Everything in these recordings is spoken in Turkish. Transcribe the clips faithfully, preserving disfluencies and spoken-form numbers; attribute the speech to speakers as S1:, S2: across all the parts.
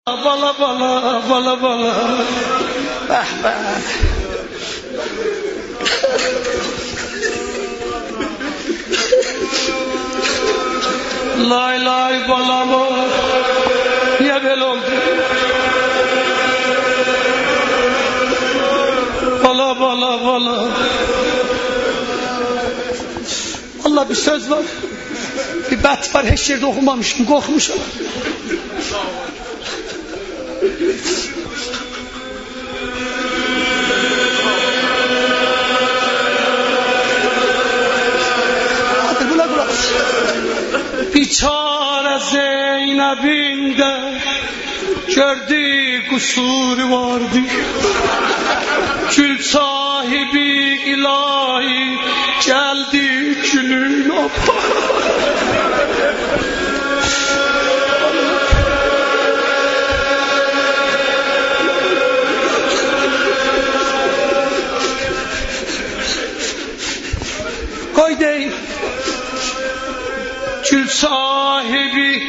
S1: Bala bala bala bala. Bah bah. Lay lay bala bala. Niye böyle oldu? Bala bala bala. Allah bir söz var. Bir bet var, hiç yerde okumamışım, korkmuşum. Hadi bula bula. Biçare Zeynep'in de gördüğü kusuru vardı. Kül sahibi ilahi geldi külün apa. Koy değil. Kül sahibi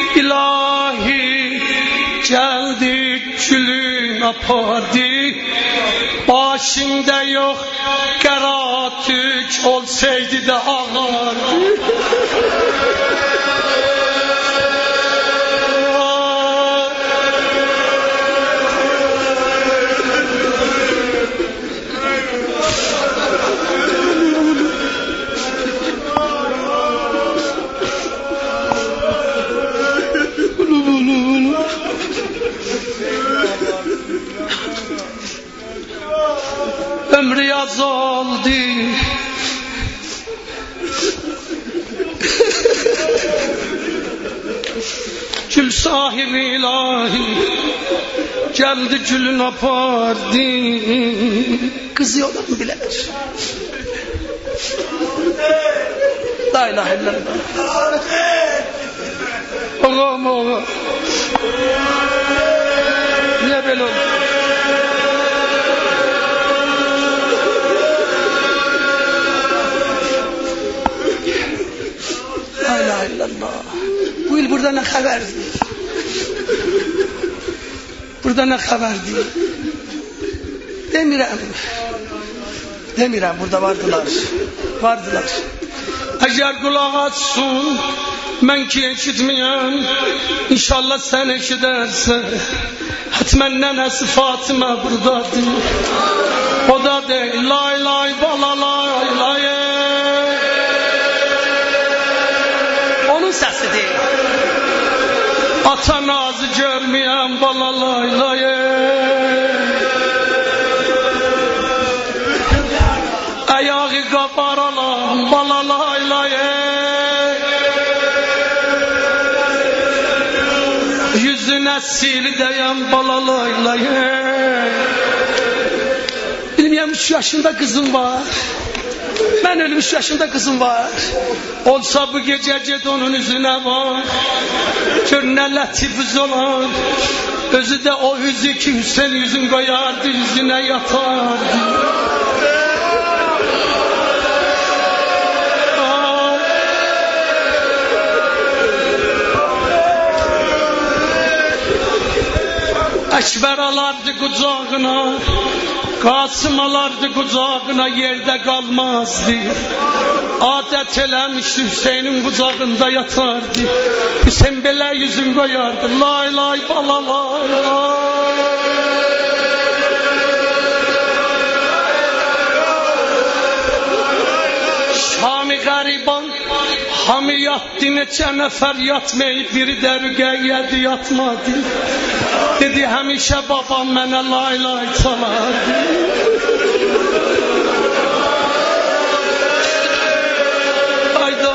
S1: ilahi geldi külün apardı. Başında yok karatük olsaydı da ağardı. Ömrü yaz oldu. Kül sahibi ilahi geldi külün apardı. Kızıyorlar mı bileler? La ilahe illallah. Ağam ağam. Niye böyle oldu? La ilahe illallah. Bu yıl burada ne haberdi? Burada ne haberdi? Demirem. Demirem burada vardılar. Vardılar. Eğer kulak açsın, ben ki eşitmeyen, İnşallah sen eşidersen, hatmen nenesi Fatıma buradadır. O da değil, lay lay bala lay lay. Onun sesi değil. Ata nazı görmeyen bala lay lay. Ayağı kaparalan bala lay lay. Yüzüne sil diyen bala lay lay. Bilmiyorum üç yaşında kızım var. Ben öyle üç yaşında kızım var. Olsa bu gece gece onun yüzüne bak. Gör ne latifuz olan. Özü de o yüzü ki Hüseyin yüzün koyardı, yüzüne yatardı. Ekber alardı kucağına, Kasım alardı kucağına, yerde kalmazdı. Adet eləmişdi, Hüseyin'in kucağında yatardı. Hüseyin belə yüzün koyardı, lay lay bala lay lay. Şami gariban, hamı yattı, neçə nəfər yatmayıb, biri dərgə yedi yatmadı. Dedi həmişə babam mənə lay lay çalardı. Ayda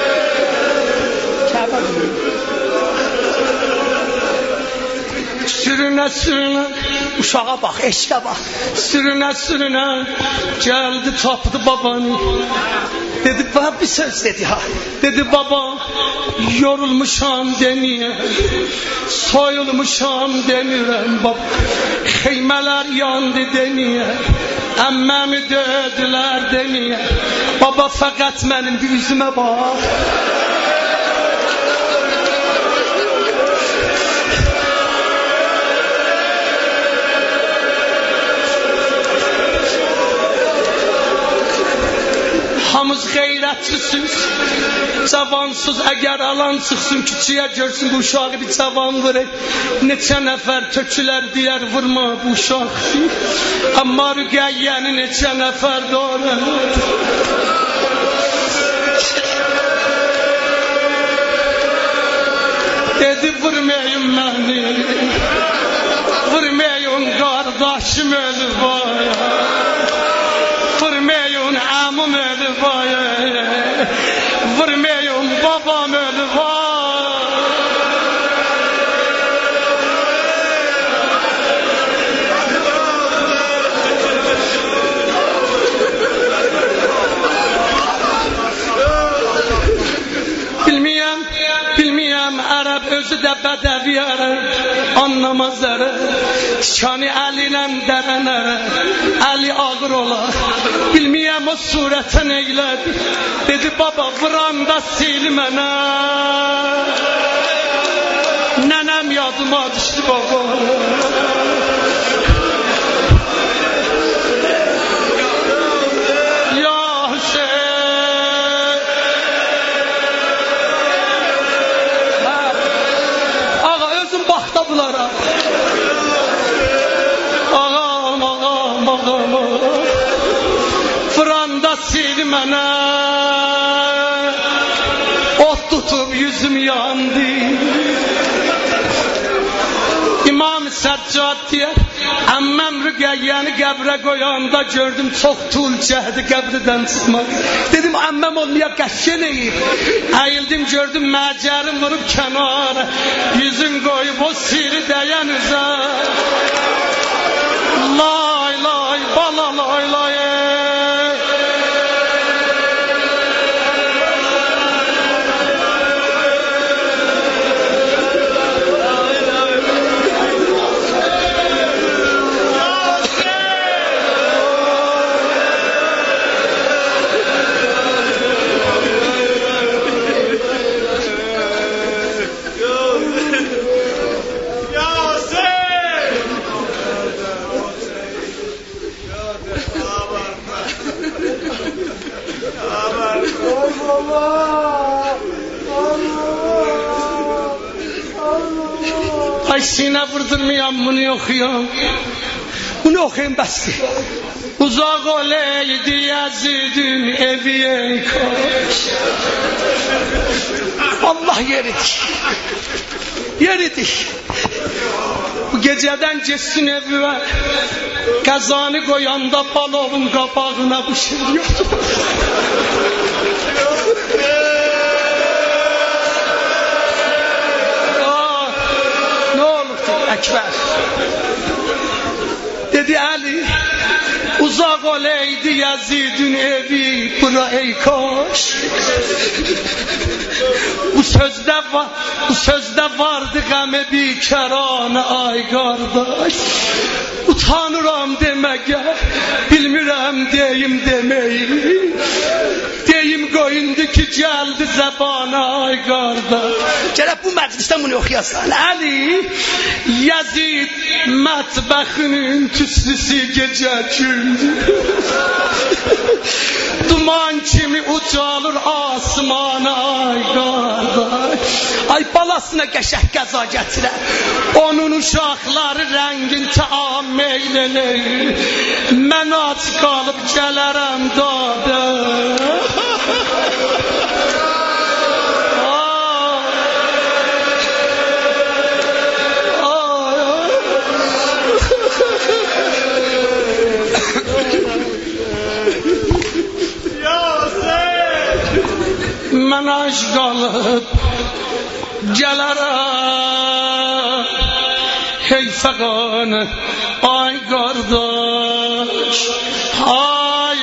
S1: sürünə sürünə, uşağa bax, eşqə bax. Sürünə sürünə gəldi tapdı babanı. Dedi bana bir söz dedi ha. Dedi baba yorulmuşam demiye, soyulmuşam demirem baba. Xeymələr yandı demiye, əmməmi döydülər demiye. Baba fəqət mənim bir üzümə bax. hörmətlisiz, cavansız, əgər alan çıxsın küçüyə görsün bu uşağı bir cavan vurur, neçə nəfər tökülər deyər vurma bu uşaq, amma Rüqəyyəni neçə nəfər doğrar. Dedi vurmayın məni, vurmayın qardaşım ölü vay, vurmayın amım ölü vay, vurmayın babam ölü vay. Bilmiyəm, bilmiyəm, Ərəb özü də bədəvi Ərəb, anlamaz Ərəb, şani Əlinə dərənərə, Əli ağır olar, bilmiyəm o surətə neylədi, dedi baba vuranda sil mənə, nənəm yadıma düşdü baba. Bunlara ağam ağam ağam fıranda sil mənə ot tutub yüzüm yandı. İmam Səccad deyər, əmməm Rüqəyyəni qəbrə qoyanda gördüm çox tul cəhdi qəbridən çıxmaq. Dedim əmməm olmaya qəşşən eyib, əyildim gördüm məcərim vurub kənara, yüzüm qoyub o siri dəyən üzə. Lay lay bala lay lay Ay sinə vurdurmayam bunu oxuyam, bunu oxuyam bəsdir. Uzaq oleydi Yazidin evi ey kaş. Allah yeridir, yeridir. Bu gecədən geçsin evi var, qazanı qoyanda balovun qabağına bu şey yoxdur. Ekber dedi Ali uzak oleydi Yazid'in evi bura ey kaş. Bu sözde var, bu sözde vardı gam-ı bikarane ay kardeş. Utanıram deməyə, bilmirəm deyim demeyi. Deyim qoyundu ki geldi zəbana ay qardaş. Gələk bu məclisdən bunu oxuyasan. Ali Yazid mətbəxinin tüslüsü gecə gündür. Duman kimi ucalır asmana ay qardaş. Ay balasına qəşəng qəza gətirər. Onun uşaqları rəngin taam meylənir. Mən aç qalıb gələrəm dadə. Mən aç qalıb gələrəm hey fəqanə ay qardaş, ay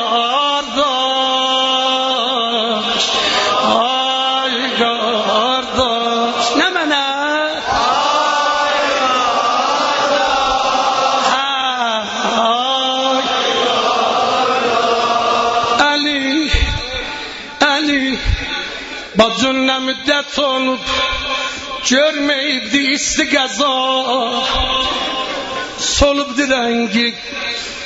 S1: qardaş, ay qardaş. Nə mənə? Ay qardaş, ay qardaş. Ali, Ali bacın nə müddət olub görməyibdi isti qəza, solubdu rəngi